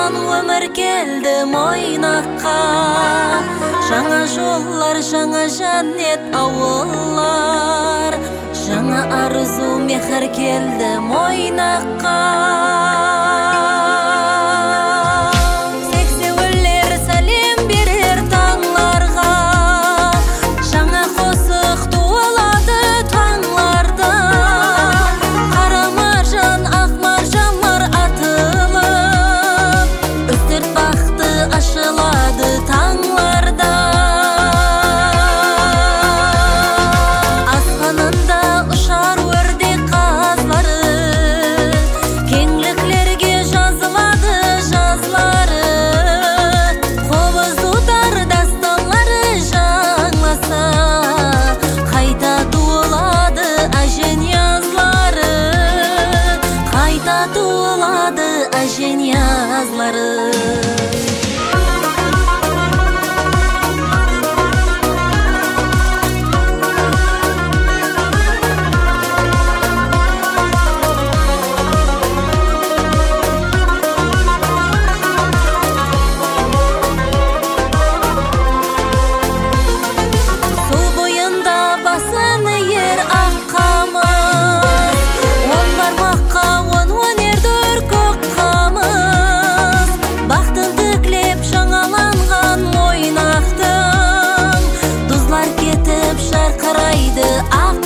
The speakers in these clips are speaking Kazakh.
Жаңаланған өмір келді мойнаққа, жаңа жоллар, жаңа жаннет ауыллар, жаңа арзу мехір келді мойнаққа. Сексеуілер сәлем берер таңларға, жаңа қосық туылады таңларда. Қара маржан, ақ маржанлар атылып, үстірт бақты ашылады таңларда. Асқанында ұшар өрдек қазлары, кеңліклерге жазылады жазлары. Қобыз тұтар дастанлары жаңласа, қайта туылады әжен язлары, қайта туылады әжен язлары. Шарқырайды ақ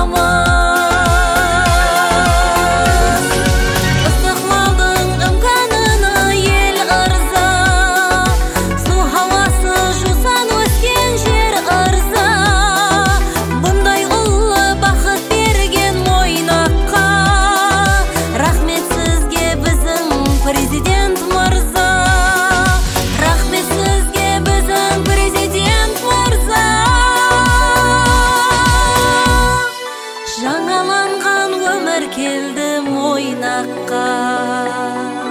қамыс, ыстықмалдың үмғанына ел ырза, су хауасы жусан өскен жер ырза. Бұндай ұлы бақыт берген мойнаққа, рахмет сізге біздің президент мырза, рахмет сізге біздің президент мырза. Жаңаланған өмір келді мойнаққа.